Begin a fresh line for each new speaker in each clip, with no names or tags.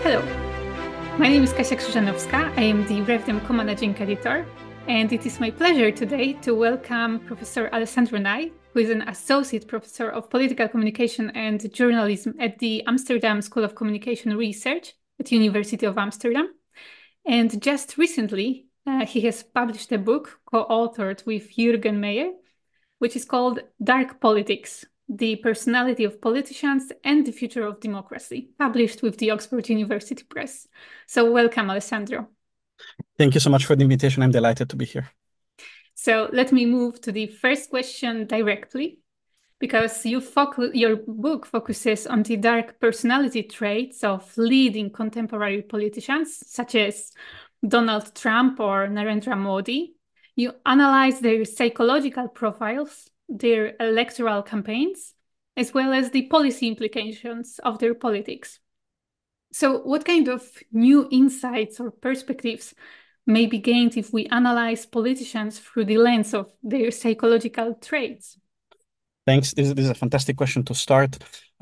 Hello, my name is Kasia Krzyżanowska. I am the RevDem co-managing editor, and it is my pleasure today to welcome Professor Alessandro Nai, who is an associate professor of political communication and journalism at the Amsterdam School of Communication Research at University of Amsterdam. And just recently, he has published a book co-authored with Jürgen Meyer, which is called Dark Politics: The Personality of Politicians and the Future of Democracy, published with the Oxford University Press. So welcome, Alessandro.
Thank you so much for the invitation. I'm delighted to be here.
So let me move to the first question directly, because your book focuses on the dark personality traits of leading contemporary politicians, such as Donald Trump or Narendra Modi. You analyze their psychological profiles, their electoral campaigns, as well as the policy implications of their politics. So what kind of new insights or perspectives may be gained if we analyze politicians through the lens of their psychological traits?
Thanks. This is a fantastic question to start.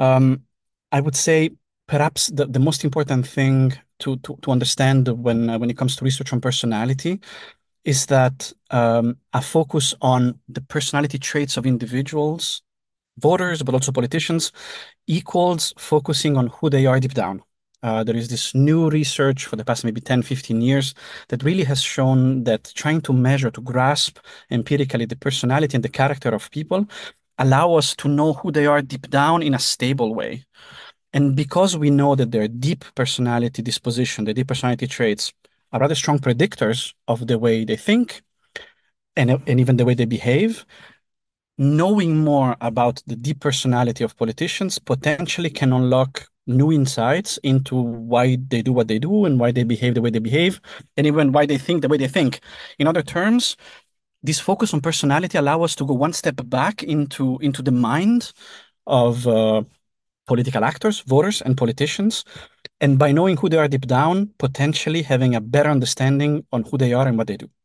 I would say perhaps the most important thing to understand when it comes to research on personality is that a focus on the personality traits of individuals, voters, but also politicians, equals focusing on who they are deep down. There is this new research for the past maybe 10, 15 years that really has shown that trying to measure, to grasp empirically the personality and the character of people allow us to know who they are deep down in a stable way. And because we know that their deep personality disposition, the deep personality traits are rather strong predictors of the way they think and even the way they behave, knowing more about the deep personality of politicians potentially can unlock new insights into why they do what they do and why they behave the way they behave, and even why they think the way they think. In other terms, this focus on personality allow us to go one step back into the mind of political actors, voters, and politicians. And by knowing who they are deep down, potentially having a better understanding on who they are and what they do.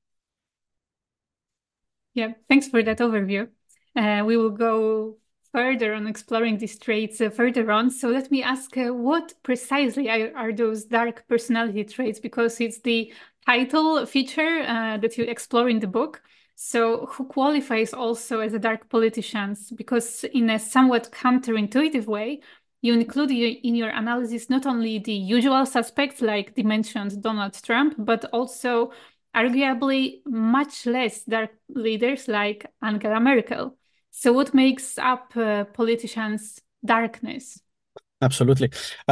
Yeah, thanks for that overview. We will go further on exploring these traits further on. So let me ask, what precisely are those dark personality traits? Because it's the title feature that you explore in the book. So who qualifies also as a dark politicians? Because in a somewhat counterintuitive way, you include in your analysis not only the usual suspects like the mentioned Donald Trump, but also arguably much less dark leaders like Angela Merkel. So what makes up politicians' darkness?
Absolutely.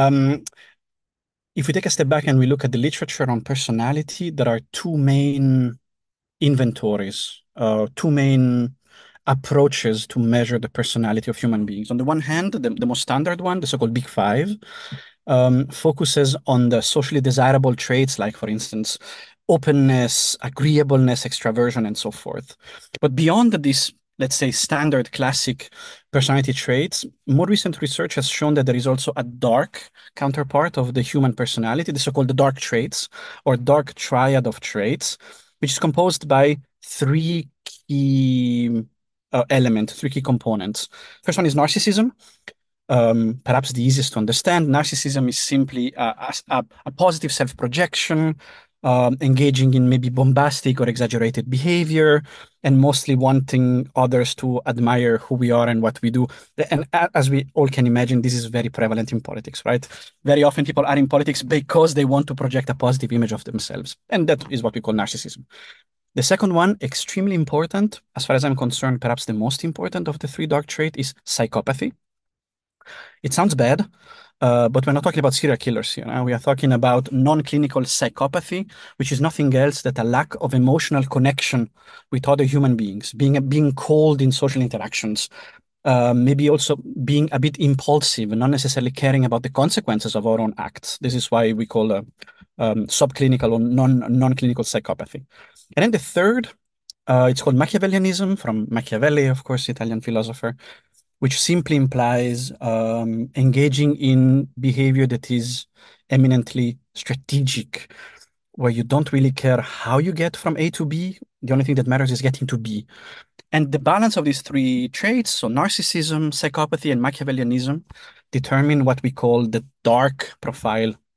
If we take a step back and we look at the literature on personality, there are two main inventories, two main approaches to measure the personality of human beings. On the one hand, the most standard one, the so-called Big Five, focuses on the socially desirable traits, like, for instance, openness, agreeableness, extraversion, and so forth. But beyond these, let's say, standard classic personality traits, more recent research has shown that there is also a dark counterpart of the human personality, the so-called dark traits or dark triad of traits, which is composed by three key elements, three key components. First one is narcissism. Perhaps the easiest to understand. Narcissism is simply a positive self-projection, engaging in maybe bombastic or exaggerated behavior, and mostly wanting others to admire who we are and what we do. And as we all can imagine, this is very prevalent in politics, right? Very often people are in politics because they want to project a positive image of themselves. And that is what we call narcissism. The second one, extremely important, as far as I'm concerned, perhaps the most important of the three dark traits, is psychopathy. It sounds bad, but we're not talking about serial killers here. We are talking about non-clinical psychopathy, which is nothing else than a lack of emotional connection with other human beings, being cold in social interactions, maybe also being a bit impulsive and not necessarily caring about the consequences of our own acts. This is why we call subclinical or non-clinical psychopathy. And then the third, it's called Machiavellianism, from Machiavelli, of course, Italian philosopher, which simply implies engaging in behavior that is eminently strategic, where you don't really care how you get from A to B. The only thing that matters is getting to B. And the balance of these three traits, so narcissism, psychopathy, and Machiavellianism, determine what we call the dark profile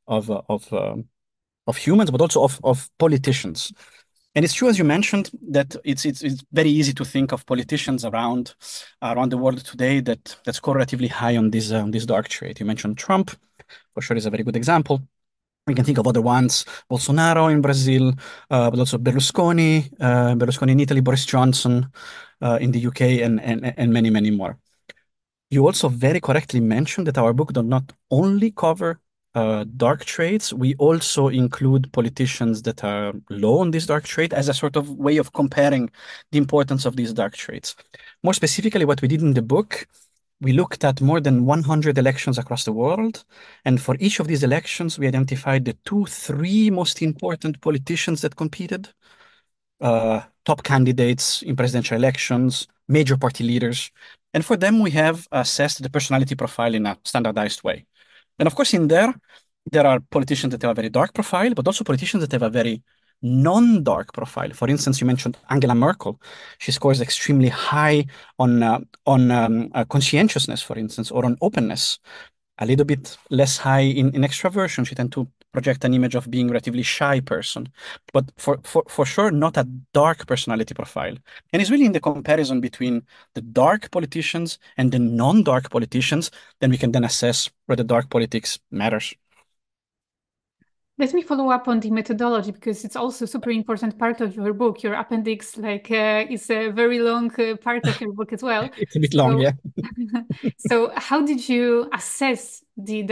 of humans, but also of politicians. And it's true, as you mentioned, that it's very easy to think of politicians around the world today that score relatively high on this dark trait. You mentioned Trump, for sure, is a very good example. We can think of other ones, Bolsonaro in Brazil, but also Berlusconi in Italy, Boris Johnson in the UK, and many, many more. You also very correctly mentioned that our book does not only cover dark traits, we also include politicians that are low on this dark trait as a sort of way of comparing the importance of these dark traits. More specifically, what we did in the book, we looked at more than 100 elections across the world. And for each of these elections, we identified the two, three most important politicians that competed, top candidates in presidential elections, major party leaders. And for them, we have assessed the personality profile in a standardized way. And of course, in there are politicians that have a very dark profile, but also politicians that have a very non-dark profile. For instance, you mentioned Angela Merkel. She scores extremely high on conscientiousness, for instance, or on openness. A little bit less high in extraversion. She tends to project an image of being a relatively shy person, but for sure not a dark personality profile. And it's really in the comparison between the dark politicians and the non-dark politicians, then we can then assess whether dark politics matters.
Let me follow up on the methodology because it's also a super important part of your book. Your appendix, is a very long part of your book as well.
It's a bit long,
So,
yeah.
so how did you assess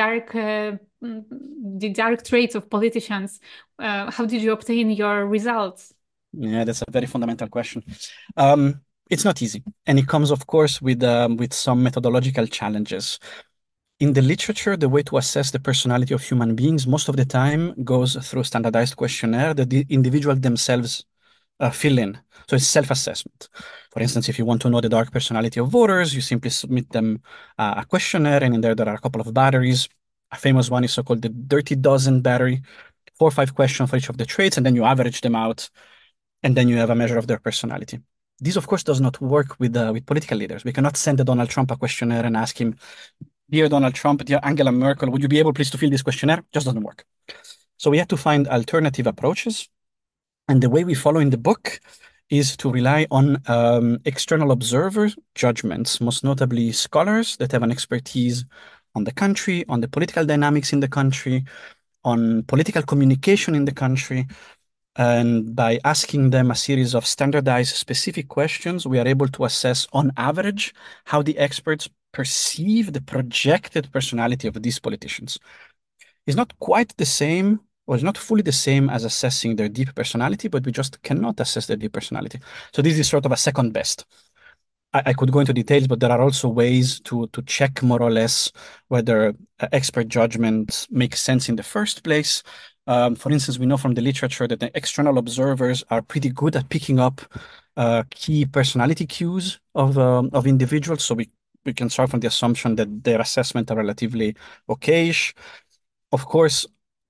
the dark traits of politicians? How did you obtain your results?
Yeah, that's a very fundamental question. It's not easy, and it comes, of course, with some methodological challenges. In the literature, the way to assess the personality of human beings most of the time goes through a standardized questionnaire that the individual themselves fill in. So it's self-assessment. For instance, if you want to know the dark personality of voters, you simply submit them a questionnaire, and in there are a couple of batteries. A famous one is so-called the Dirty Dozen battery, 4 or 5 questions for each of the traits, and then you average them out, and then you have a measure of their personality. This, of course, does not work with political leaders. We cannot send Donald Trump a questionnaire and ask him, "Dear Donald Trump, dear Angela Merkel, would you be able please to fill this questionnaire?" Just doesn't work. So we had to find alternative approaches. And the way we follow in the book is to rely on external observer judgments, most notably scholars that have an expertise on the country, on the political dynamics in the country, on political communication in the country. And by asking them a series of standardized specific questions, we are able to assess on average how the experts perceive the projected personality of these politicians. It's not quite the same, or it's not fully the same as assessing their deep personality, but we just cannot assess their deep personality. So this is sort of a second best. I could go into details, but there are also ways to check more or less whether expert judgment makes sense in the first place. For instance, we know from the literature that the external observers are pretty good at picking up key personality cues of individuals. So we can start from the assumption that their assessment are relatively okayish. Of course,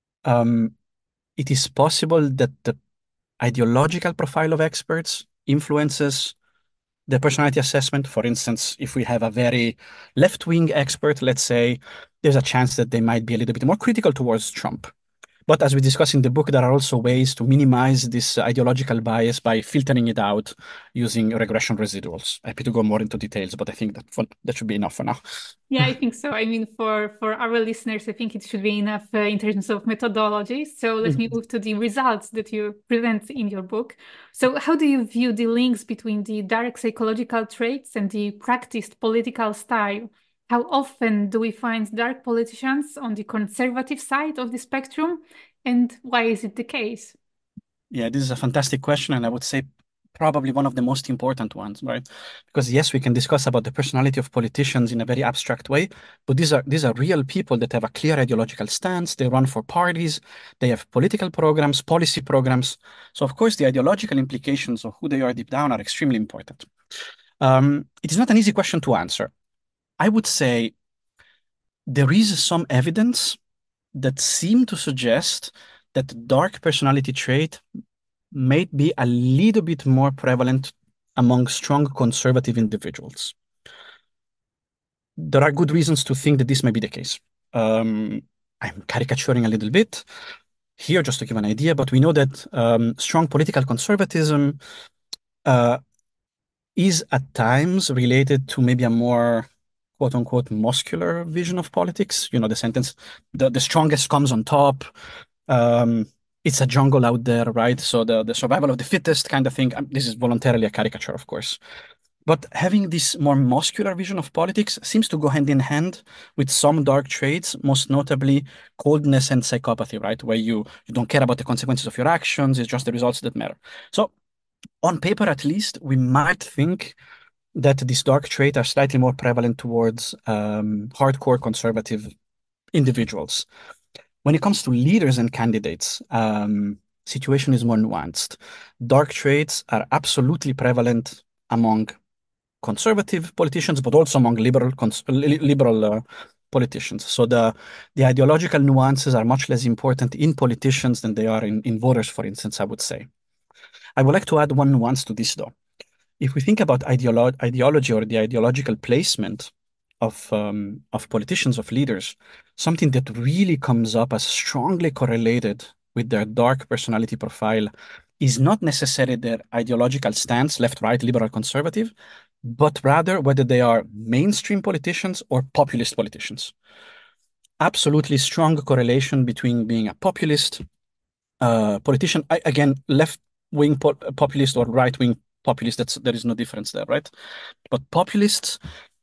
it is possible that the ideological profile of experts influences the personality assessment. For instance, if we have a very left-wing expert, let's say, there's a chance that they might be a little bit more critical towards Trump. But as we discuss in the book, there are also ways to minimize this ideological bias by filtering it out using regression residuals. Happy to go more into details, but I think that should be enough for now.
Yeah, I think so. I mean, for our listeners, I think it should be enough in terms of methodology. So let me move to the results that you present in your book. So how do you view the links between the dark psychological traits and the practiced political style? How often do we find dark politicians on the conservative side of the spectrum? And why is it the case?
Yeah, this is a fantastic question, and I would say probably one of the most important ones, right? Because yes, we can discuss about the personality of politicians in a very abstract way, but these are real people that have a clear ideological stance. They run for parties, they have political programs, policy programs. So of course, the ideological implications of who they are deep down are extremely important. It is not an easy question to answer. I would say there is some evidence that seem to suggest that dark personality trait may be a little bit more prevalent among strong conservative individuals. There are good reasons to think that this may be the case. I'm caricaturing a little bit here just to give an idea, but we know that strong political conservatism uh, is at times related to maybe a more quote unquote muscular vision of politics. You know, the sentence, the strongest comes on top. Um, it's a jungle out there, right? So the survival of the fittest kind of thing. This is voluntarily a caricature, of course. But having this more muscular vision of politics seems to go hand in hand with some dark traits, most notably coldness and psychopathy, right? Where you don't care about the consequences of your actions, it's just the results that matter. So on paper, at least, we might think that these dark traits are slightly more prevalent towards hardcore conservative individuals. When it comes to leaders and candidates, situation is more nuanced. Dark traits are absolutely prevalent among conservative politicians, but also among liberal politicians. So the ideological nuances are much less important in politicians than they are in voters, for instance, I would say. I would like to add one nuance to this, though. If we think about ideology or the ideological placement of politicians, of leaders, something that really comes up as strongly correlated with their dark personality profile is not necessarily their ideological stance, left, right, liberal, conservative, but rather whether they are mainstream politicians or populist politicians. Absolutely strong correlation between being a populist politician, again, left-wing populist or right-wing populist, there is no difference there, right? But populists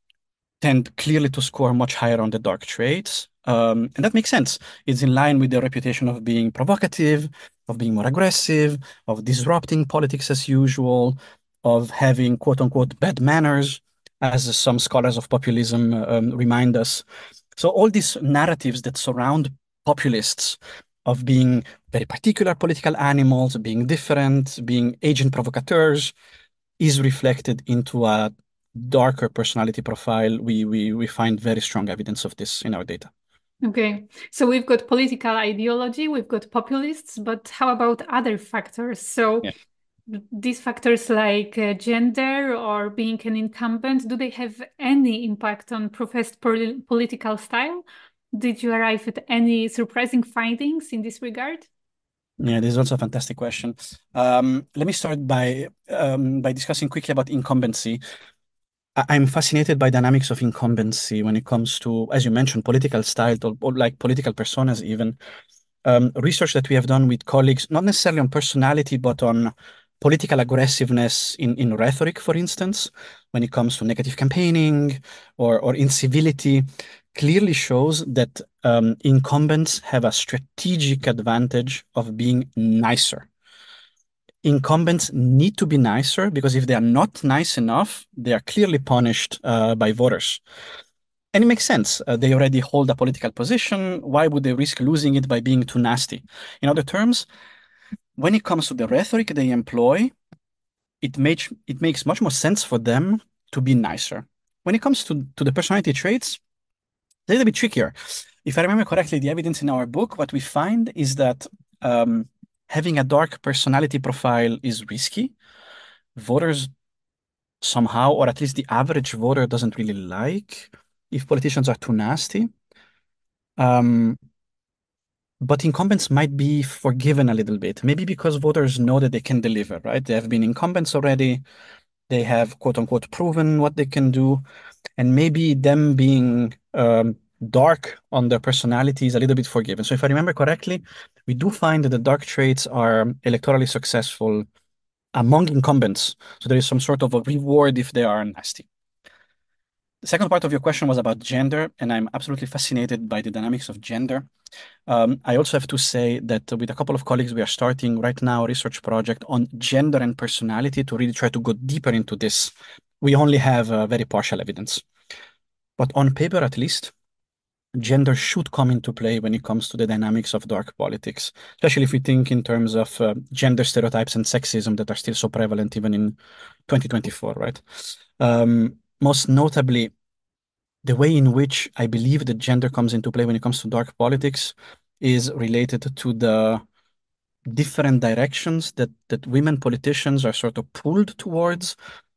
tend clearly to score much higher on the dark traits. And that makes sense. It's in line with their reputation of being provocative, of being more aggressive, of disrupting politics as usual, of having quote unquote bad manners, as some scholars of populism remind us. So, all these narratives that surround populists of being very particular political animals, being different, being agent provocateurs, is reflected into a darker personality profile. We find very strong evidence of this in our data.
Okay, so we've got political ideology, we've got populists, but how about other factors? So
Yeah.
these factors like gender or being an incumbent, do they have any impact on professed political style? Did you arrive at any surprising findings in this regard?
Yeah, this is also a fantastic question. Let me start by discussing quickly about incumbency. I'm fascinated by dynamics of incumbency when it comes to, as you mentioned, political style or like political personas even. Research that we have done with colleagues, not necessarily on personality, but on political aggressiveness in rhetoric, for instance, when it comes to negative campaigning or incivility, clearly shows that incumbents have a strategic advantage of being nicer. Incumbents need to be nicer because if they are not nice enough, they are clearly punished by voters. And it makes sense. They already hold a political position. Why would they risk losing it by being too nasty? In other terms, when it comes to the rhetoric they employ, it makes much more sense for them to be nicer. When it comes to the personality traits, they're a little bit trickier. If I remember correctly, the evidence in our book, what we find is that having a dark personality profile is risky. Voters somehow, or at least the average voter doesn't really like if politicians are too nasty. Um, but incumbents might be forgiven a little bit, maybe because voters know that they can deliver, right? They have been incumbents already. They have quote unquote proven what they can do. And maybe them being dark on their personality is a little bit forgiven. So if I remember correctly, we do find that the dark traits are electorally successful among incumbents. So there is some sort of a reward if they are nasty. The second part of your question was about gender, and I'm absolutely fascinated by the dynamics of gender. I also have to say that with a couple of colleagues, we are starting right now a research project on gender and personality to really try to go deeper into this. We only have very partial evidence. But on paper, at least, gender should come into play when it comes to the dynamics of dark politics, especially if we think in terms of gender stereotypes and sexism that are still so prevalent even in 2024, right? Most notably, the way in which I believe that gender comes into play when it comes to dark politics is related to the different directions that women politicians are sort of pulled towards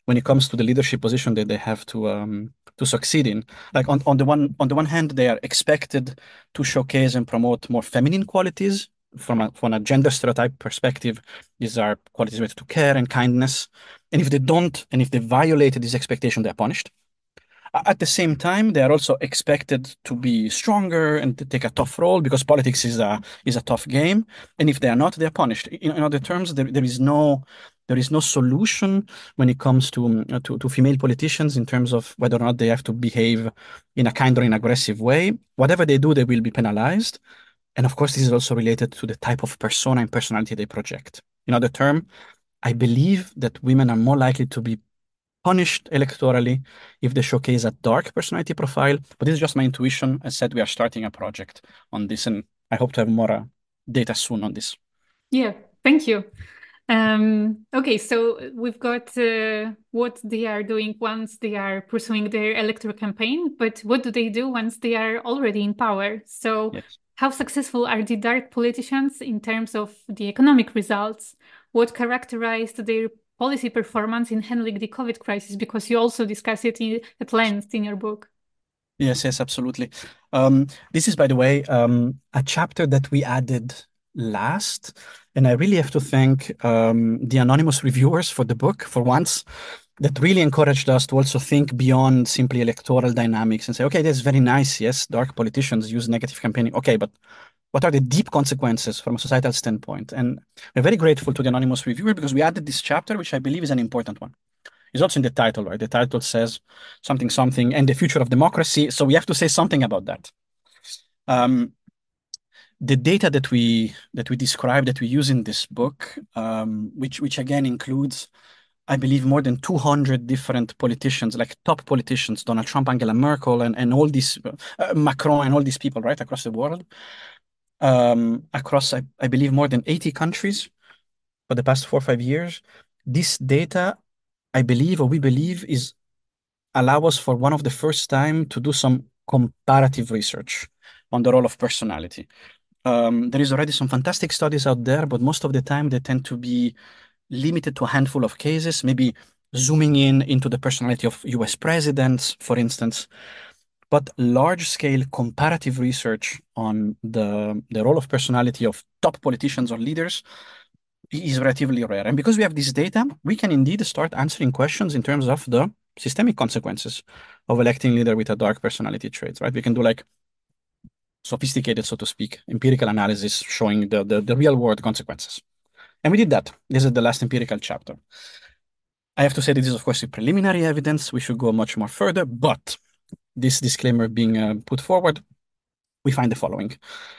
when it comes to the leadership position that they have to succeed in. Like on the one hand, they are expected to showcase and promote more feminine qualities from a gender stereotype perspective. These are qualities related to care and kindness. And if they don't, and if they violate this expectation, they're punished. At the same time, they are also expected to be stronger and to take a tough role because politics is a tough game. And if they are not, they are punished. In other terms, there is no solution when it comes to female politicians in terms of whether or not they have to behave in a kind or in aggressive way. Whatever they do, they will be penalized. And of course, this is also related to the type of persona and personality they project. In other terms, I believe that women are more likely to be punished electorally if they showcase a dark personality profile. But this is just my intuition. As said, we are starting a project on this, and I hope to have more data soon on this.
Yeah, thank you. Okay, so we've got what they are doing once they are pursuing their electoral campaign, but what do they do once they are already in power? So,
Yes.
how successful are the dark politicians in terms of the economic results? What characterized their policy performance in handling the COVID crisis? Because you also discuss it at length in your book.
Yes, yes, absolutely. This is, by the way, a chapter that we added last, and I really have to thank the anonymous reviewers for the book for once. That really encouraged us to also think beyond simply electoral dynamics and say, okay, that's very nice. Yes, dark politicians use negative campaigning. Okay, but what are the deep consequences from a societal standpoint? And we're very grateful to the anonymous reviewer because we added this chapter, which I believe is an important one. It's also in the title, right? The title says something, something, and the future of democracy. So we have to say something about that. The data that we describe, that we use in this book, which again includes, I believe, more than 200 different politicians, like top politicians, Donald Trump, Angela Merkel, and all these, Macron, and all these people, right, across the world, across, I believe, more than 80 countries for the past 4 or 5 years. This data, I believe, or we believe, is allow us for one of the first time to do some comparative research on the role of personality. There is already some fantastic studies out there, but most of the time they tend to be limited to a handful of cases, maybe zooming in into the personality of US presidents, for instance. But large-scale comparative research on the role of personality of top politicians or leaders is relatively rare. And because we have this data, we can indeed start answering questions in terms of the systemic consequences of electing leader with a dark personality traits, right? We can do like sophisticated, so to speak, empirical analysis showing the real world consequences. And we did that. This is the last empirical chapter. I have to say this is, of course, a preliminary evidence. We should go much more further, but this disclaimer being put forward, we find the following.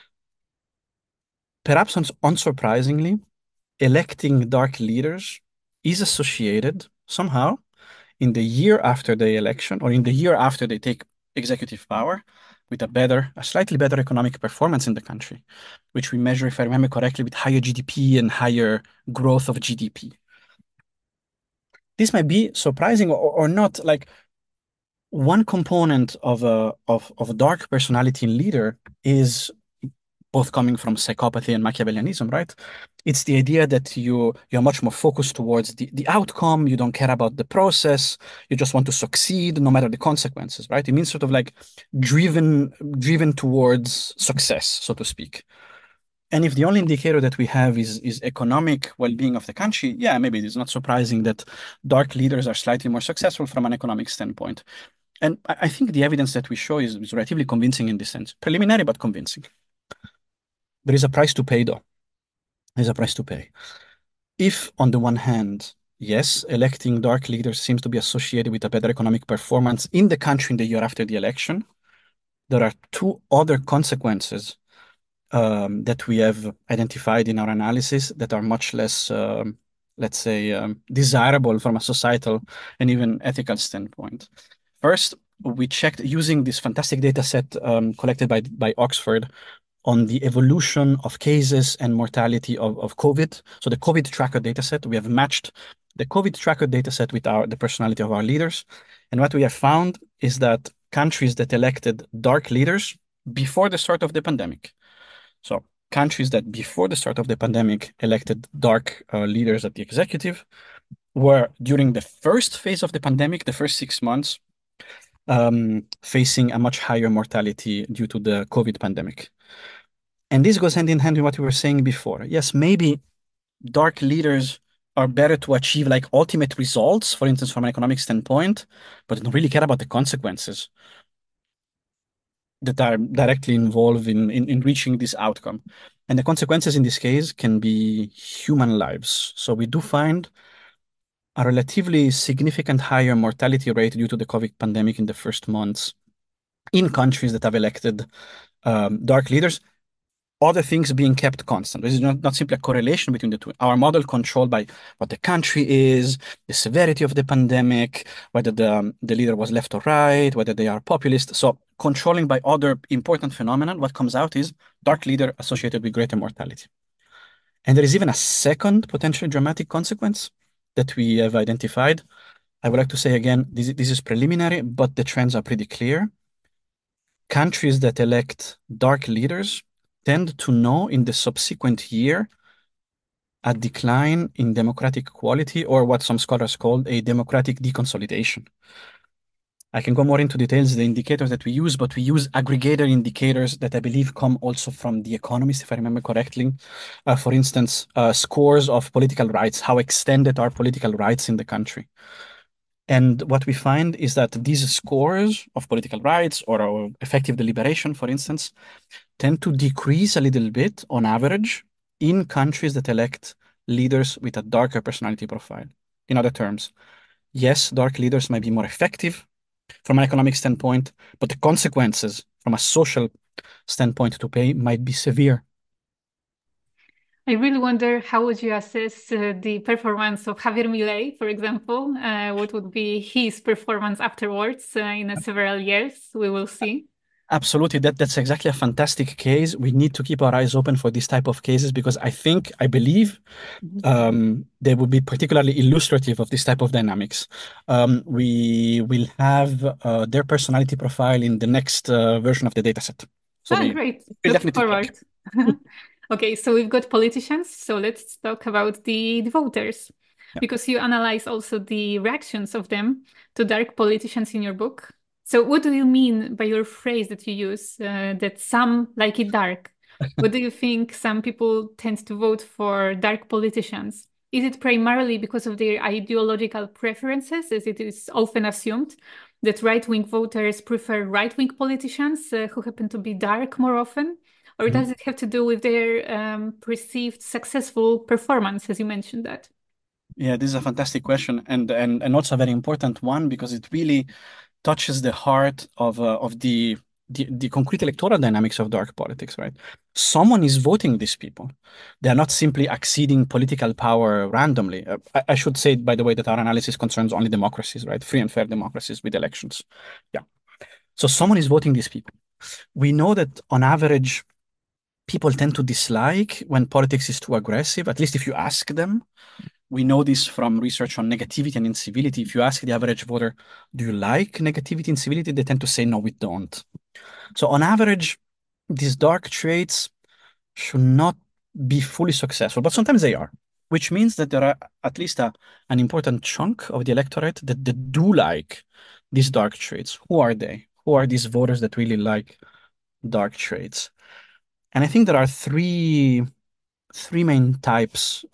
Perhaps unsurprisingly, electing dark leaders is associated somehow in the year after the election or in the year after they take executive power with a slightly better economic performance in the country, which we measure, if I remember correctly, with higher GDP and higher growth of GDP. This might be surprising or not. Like one component of a dark personality in leader is both coming from psychopathy and Machiavellianism, right? It's the idea that you're much more focused towards the outcome. You don't care about the process. You just want to succeed no matter the consequences, right? It means sort of like driven towards success, so to speak. And if the only indicator that we have is economic well-being of the country, yeah, maybe it is not surprising that dark leaders are slightly more successful from an economic standpoint. And I think the evidence that we show is relatively convincing in this sense. Preliminary, but convincing. There is a price to pay, though. There's a price to pay. If, on the one hand, yes, electing dark leaders seems to be associated with a better economic performance in the country in the year after the election, there are two other consequences that we have identified in our analysis that are much less, let's say, desirable from a societal and even ethical standpoint. First, we checked using this fantastic data set collected by Oxford on the evolution of cases and mortality of COVID. So the COVID tracker dataset, we have matched the COVID tracker dataset with the personality of our leaders. And what we have found is that countries that elected dark leaders before the start of the pandemic, so countries that before the start of the pandemic elected dark leaders at the executive, were during the first phase of the pandemic, the first 6 months, facing a much higher mortality due to the COVID pandemic. And this goes hand in hand with what we were saying before. Yes, maybe dark leaders are better to achieve like ultimate results, for instance, from an economic standpoint, but they don't really care about the consequences that are directly involved in reaching this outcome. And the consequences in this case can be human lives. So we do find a relatively significant higher mortality rate due to the COVID pandemic in the first months in countries that have elected dark leaders, other things being kept constant. This is not simply a correlation between the two. Our model controlled by what the country is, the severity of the pandemic, whether the leader was left or right, whether they are populist. So controlling by other important phenomena, what comes out is dark leader associated with greater mortality. And there is even a second potentially dramatic consequence that we have identified. I would like to say again, this is preliminary, but the trends are pretty clear. Countries that elect dark leaders tend to know in the subsequent year a decline in democratic quality, or what some scholars call a democratic deconsolidation. I can go more into details, the indicators that we use, but we use aggregator indicators that I believe come also from The Economist, if I remember correctly. For instance, scores of political rights, how extended are political rights in the country. And what we find is that these scores of political rights or effective deliberation, for instance, tend to decrease a little bit on average in countries that elect leaders with a darker personality profile. In other terms, yes, dark leaders might be more effective from an economic standpoint, but the consequences from a social standpoint to pay might be severe.
I really wonder how would you assess the performance of Javier Milei, for example? What would be his performance afterwards in several years? We will see.
Absolutely. That's exactly a fantastic case. We need to keep our eyes open for this type of cases because I believe they will be particularly illustrative of this type of dynamics. We will have their personality profile in the next version of the dataset. So
Ah,
we
great.
will
Looking
definitely check.
forward. Okay, so we've got politicians, so let's talk about the voters,
Yeah.
because you analyze also the reactions of them to dark politicians in your book. So what do you mean by your phrase that you use, that some like it dark? What do you think some people tend to vote for dark politicians? Is it primarily because of their ideological preferences, as it is often assumed, that right-wing voters prefer right-wing politicians who happen to be dark more often? Or
Mhm.
does it have to do with their perceived successful performance, as you mentioned that?
Yeah, this is a fantastic question and also a very important one because it really touches the heart of the concrete electoral dynamics of dark politics, right? Someone is voting these people. They are not simply acceding political power randomly. I should say, by the way, that our analysis concerns only democracies, right? Free and fair democracies with elections. Yeah. So someone is voting these people. We know that on average, people tend to dislike when politics is too aggressive, at least if you ask them. We know this from research on negativity and incivility. If you ask the average voter, do you like negativity and civility? They tend to say, no, we don't. So on average, these dark traits should not be fully successful, but sometimes they are, which means that there are at least an important chunk of the electorate that do like these dark traits. Who are they? Who are these voters that really like dark traits? And I think there are three main types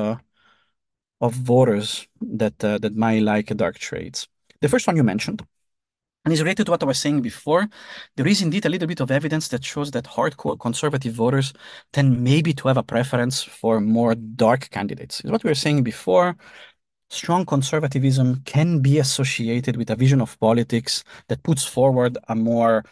of voters that might like dark traits. The first one you mentioned, and is related to what I was saying before. There is indeed a little bit of evidence that shows that hardcore conservative voters tend maybe to have a preference for more dark candidates. Is what we were saying before. Strong conservatism can be associated with a vision of politics that puts forward a more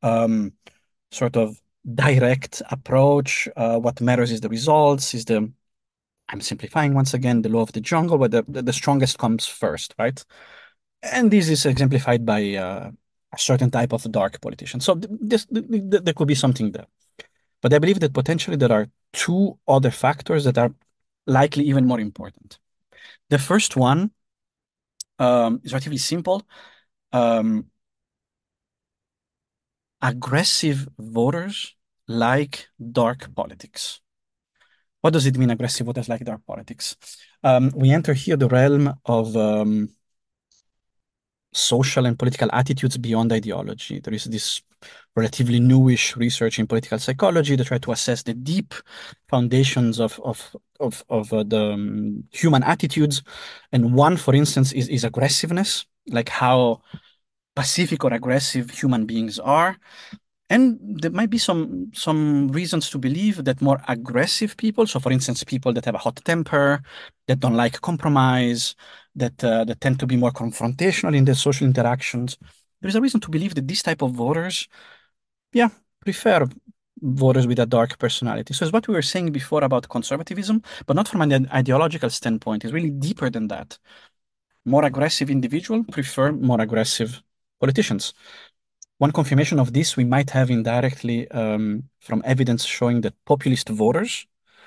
sort of direct approach. What matters is the results, is the I'm simplifying once again, the law of the jungle, where the strongest comes first, right? And this is exemplified by a certain type of dark politician. So there could be something there. But I believe that potentially there are two other factors that are likely even more important. The first one is relatively simple. Um, Aggressive voters like dark politics. What does it mean, aggressive voters like dark politics? We enter here the realm of social and political attitudes beyond ideology. There is this relatively newish research in political psychology that try to assess the deep foundations of the human attitudes. And one, for instance, is aggressiveness, like how pacific or aggressive human beings are. And there might be some reasons to believe that more aggressive people, so for instance, people that have a hot temper, that don't like compromise, that tend to be more confrontational in their social interactions, there is a reason to believe that this type of voters, yeah, prefer voters with a dark personality. So it's what we were saying before about conservatism, but not from an ideological standpoint. It's really deeper than that. More aggressive individuals prefer more aggressive politicians. One confirmation of this we might have indirectly from evidence showing that populist voters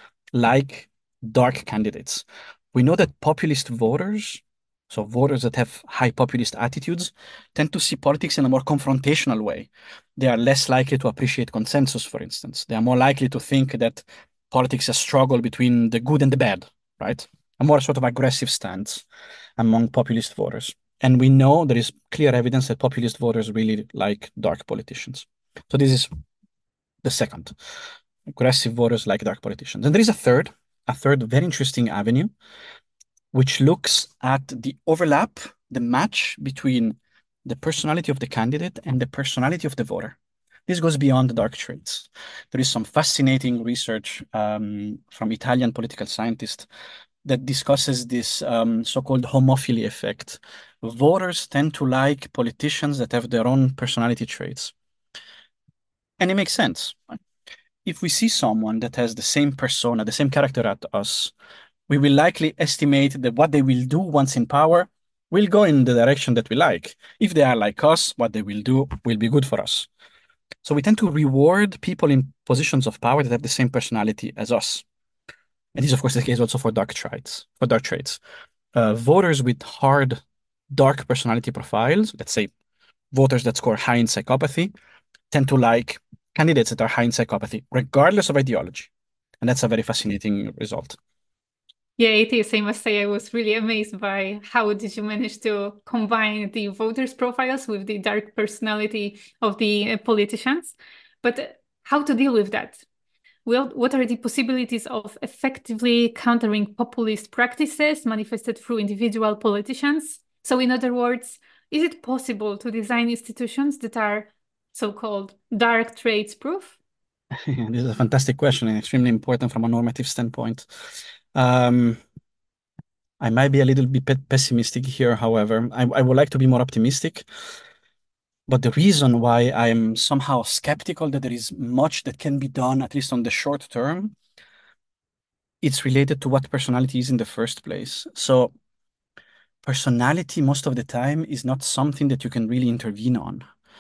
like dark candidates. We know that populist voters, so voters that have high populist attitudes, tend to see politics in a more confrontational way. They are less likely to appreciate consensus, for instance. They are more likely to think that politics is a struggle between the good and the bad, right? A more sort of aggressive stance among populist voters. And we know there is clear evidence that populist voters really like dark politicians. So this is the second. Aggressive voters like dark politicians. And there is a third very interesting avenue, which looks at the overlap, the match between the personality of the candidate and the personality of the voter. This goes beyond the dark traits. There is some fascinating research from Italian political scientists that discusses this so-called homophily effect. Voters tend to like politicians that have their own personality traits. And it makes sense. If we see someone that has the same persona, the same character as us, we will likely estimate that what they will do once in power will go in the direction that we like. If they are like us, what they will do will be good for us. So we tend to reward people in positions of power that have the same personality as us. And this, of course, is the case also for dark traits. Voters with hard, dark personality profiles, let's say voters that score high in psychopathy, tend to like candidates that are high in psychopathy, regardless of ideology. And that's a very fascinating result.
Yeah, it is. I must say, I was really amazed by how did you manage to combine the voters' profiles with the dark personality of the politicians. But how to deal with that? Well, what are the possibilities of effectively countering populist practices manifested through individual politicians? So, in other words, is it possible to design institutions that are so-called dark traits proof?
This is a fantastic question and extremely important from a normative standpoint. Um, I might be a little bit pessimistic here, however. I would like to be more optimistic. But the reason why I'm somehow skeptical that there is much that can be done, at least on the short term, it's related to what personality is in the first place. So personality, most of the time, is not something that you can really intervene on.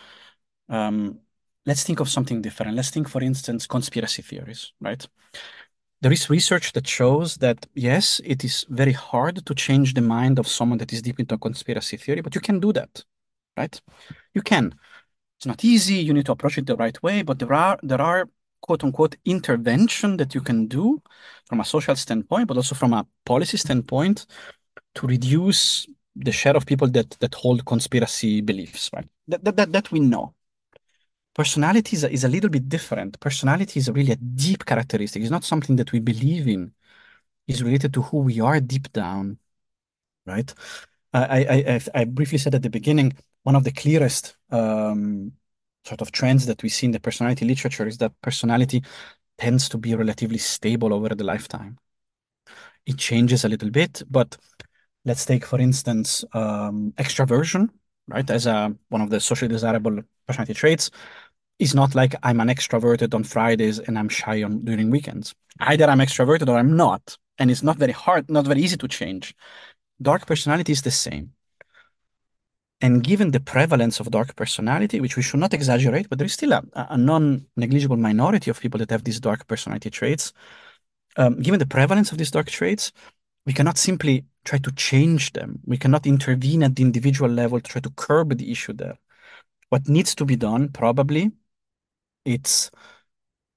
Let's think of something different. Let's think, for instance, conspiracy theories, right? There is research that shows that, yes, it is very hard to change the mind of someone that is deep into a conspiracy theory, but you can do that, right? You can. It's not easy. You need to approach it the right way, but there are quote unquote intervention that you can do from a social standpoint, but also from a policy standpoint to reduce the share of people that hold conspiracy beliefs, right? That we know. Personality is a little bit different. Personality is really a deep characteristic. It's not something that we believe in. It's related to who we are deep down, right? I briefly said at the beginning, one of the clearest sort of trends that we see in the personality literature is that personality tends to be relatively stable over the lifetime. It changes a little bit, but let's take, for instance, extraversion, right? As one of the socially desirable personality traits is not like I'm an extroverted on Fridays and I'm shy during weekends. Either I'm extroverted or I'm not. And it's not very hard, not very easy to change. Dark personality is the same. And given the prevalence of dark personality, which we should not exaggerate, but there is still a non-negligible minority of people that have these dark personality traits. Given the prevalence of these dark traits, we cannot simply try to change them. We cannot intervene at the individual level to try to curb the issue there. What needs to be done, probably, it's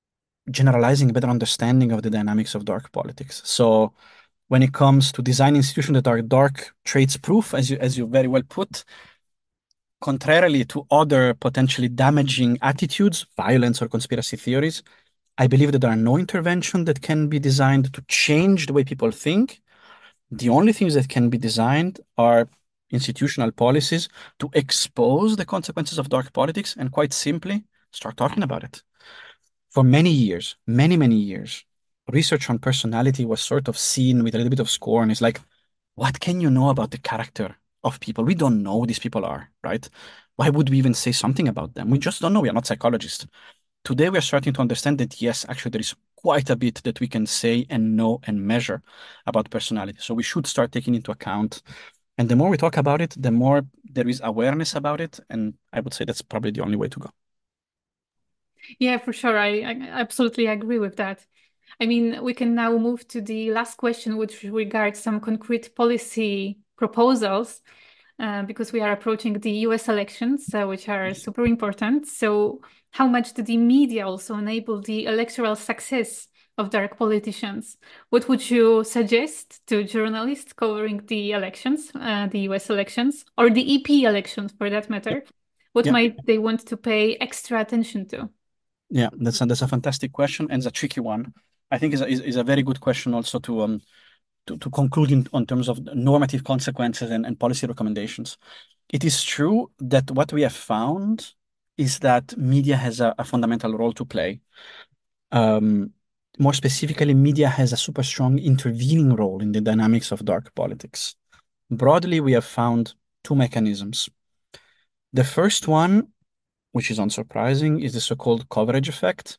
generalizing a better understanding of the dynamics of dark politics. So when it comes to design institutions that are dark traits proof, as you very well put, contrarily to other potentially damaging attitudes, violence or conspiracy theories, I believe that there are no intervention that can be designed to change the way people think. The only things that can be designed are institutional policies to expose the consequences of dark politics and quite simply start talking about it. For many years, many years, research on personality was sort of seen with a little bit of scorn. It's like, what can you know about the character of people? We don't know who these people are, right? Why would we even say something about them? We just don't know. We are not psychologists. Today, we are starting to understand that, yes, actually, there is quite a bit that we can say and know and measure about personality. So we should start taking into account. And the more we talk about it, the more there is awareness about it. And I would say that's probably the only way to go.
Yeah, for sure. I absolutely agree with that. I mean, we can now move to the last question, which regards some concrete policy proposals, because we are approaching the US elections, which are
Yes.
super important. So, how much do the media also enable the electoral success of dark politicians? What would you suggest to journalists covering the elections, the US elections, or the EP elections for that matter? What
Yeah.
might they want to pay extra attention to?
Yeah, that's a fantastic question and it's a tricky one. I think is a very good question also to conclude on terms of normative consequences and policy recommendations. It is true that what we have found is that media has a fundamental role to play. Um, More specifically, media has a super strong intervening role in the dynamics of dark politics. Broadly, we have found two mechanisms. The first one, which is unsurprising, is the so-called coverage effect.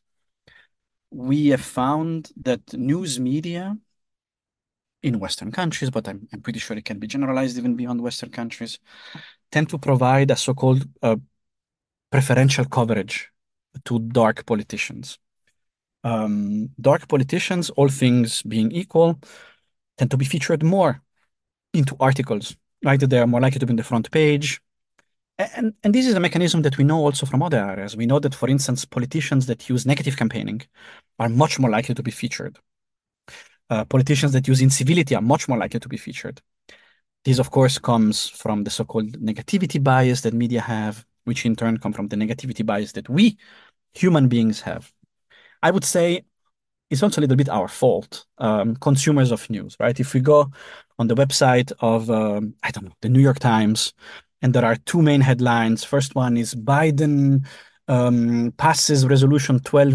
We have found that news media in Western countries, but I'm pretty sure it can be generalized even beyond Western countries, tend to provide a so-called preferential coverage to dark politicians. Dark politicians, all things being equal, tend to be featured more into articles, right? They are more likely to be in the front page. And this is a mechanism that we know also from other areas. We know that, for instance, politicians that use negative campaigning are much more likely to be featured. Politicians that use incivility are much more likely to be featured. This, of course, comes from the so-called negativity bias that media have, which in turn come from the negativity bias that we human beings have. I would say it's also a little bit our fault, consumers of news, right? If we go on the website of, I don't know, the New York Times, and there are two main headlines. First one is Biden passes resolution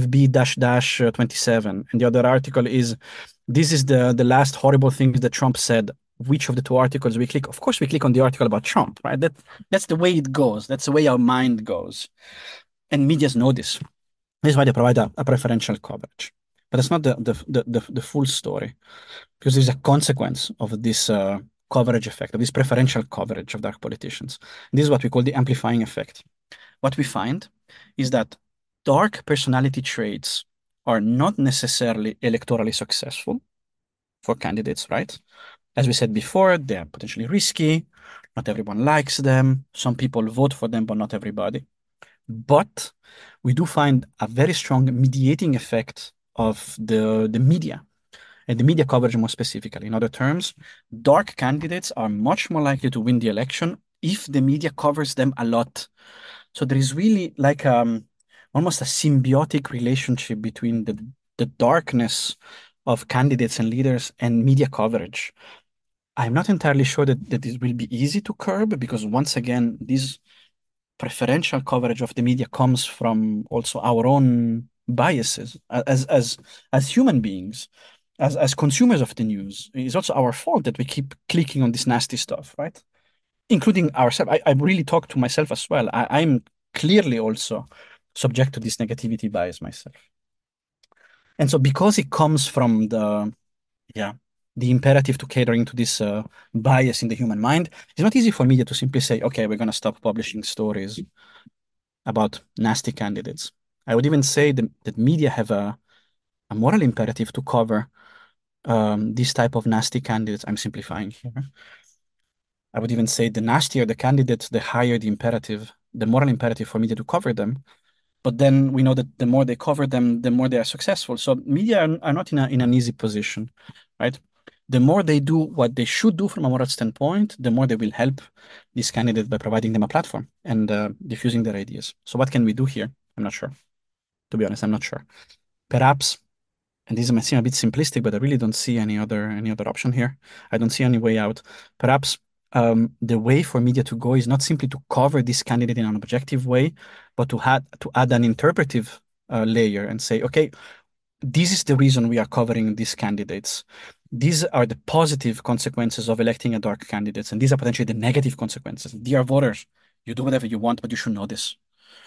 12B-27. And the other article is, this is the last horrible things that Trump said. Which of the two articles we click? Of course, we click on the article about Trump, right? That's the way it goes. That's the way our mind goes. And medias know this. This is why they provide a preferential coverage. But that's not the full story, because there's a consequence of this coverage effect, of this preferential coverage of dark politicians. This is what we call the amplifying effect. What we find is that dark personality traits are not necessarily electorally successful for candidates, right? As we said before, they are potentially risky. Not everyone likes them. Some people vote for them, but not everybody. But we do find a very strong mediating effect of the media and the media coverage more specifically. In other terms, dark candidates are much more likely to win the election if the media covers them a lot. So there is really like almost a symbiotic relationship between the darkness of candidates and leaders and media coverage. I'm not entirely sure that this will be easy to curb because once again, this preferential coverage of the media comes from also our own biases as human beings, as consumers of the news. It's also our fault that we keep clicking on this nasty stuff, right? Including ourselves. I really talk to myself as well. I'm clearly also subject to this negativity bias myself. And so because it comes from yeah, the imperative to catering to this bias in the human mind, it's not easy for media to simply say, okay, we're going to stop publishing stories about nasty candidates. I would even say that media have a moral imperative to cover these type of nasty candidates. I'm simplifying here. I would even say the nastier the candidates, the higher the imperative, the moral imperative for media to cover them. But then we know that the more they cover them, the more they are successful. So media are not in an easy position, right? The more they do what they should do from a moral standpoint, the more they will help these candidates by providing them a platform and diffusing their ideas. So what can we do here? I'm not sure. To be honest, I'm not sure. Perhaps, and this might seem a bit simplistic, but I really don't see any other option here. I don't see any way out. Perhaps the way for media to go is not simply to cover this candidate in an objective way, but to add an interpretive layer and say, okay, this is the reason we are covering these candidates. These are the positive consequences of electing a dark candidate, and these are potentially the negative consequences. Dear voters, you do whatever you want, but you should know this.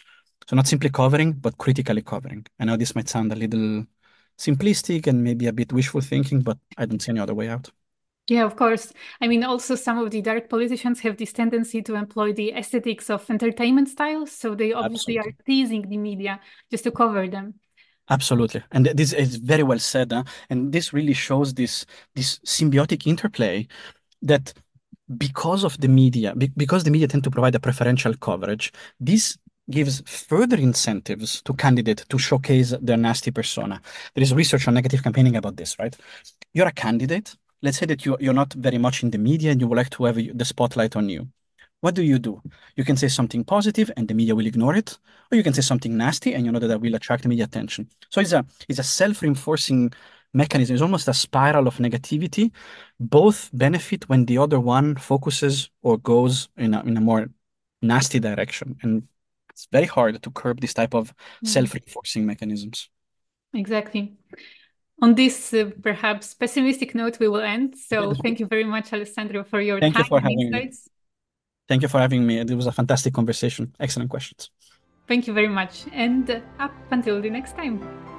So not simply covering, but critically covering. I know this might sound a little simplistic and maybe a bit wishful thinking, but I don't see any other way out.
Yeah, of course. I mean, also some of the dark politicians have this tendency to employ the aesthetics of entertainment styles, so they obviously are
Absolutely.
teasing the media just to cover them.
Absolutely. And this is very well said. And this really shows this symbiotic interplay that because of the media, because the media tend to provide a preferential coverage, this gives further incentives to candidates to showcase their nasty persona. There is research on negative campaigning about this, right? You're a candidate. Let's say that you're not very much in the media and you would like to have the spotlight on you. What do? You can say something positive and the media will ignore it, or you can say something nasty and you know that that will attract media attention. So it's a self-reinforcing mechanism. It's almost a spiral of negativity. Both benefit when the other one focuses or goes in a more nasty direction. And it's very hard to curb this type of
Mm,
self-reinforcing mechanisms.
exactly. On this perhaps pessimistic note, we will end. So thank you very much, Alessandro, for your
Thank you
time
for
and
having me.
insights.
Thank you for having me. It was a fantastic conversation. Excellent questions.
Thank you very much. And up until the next time.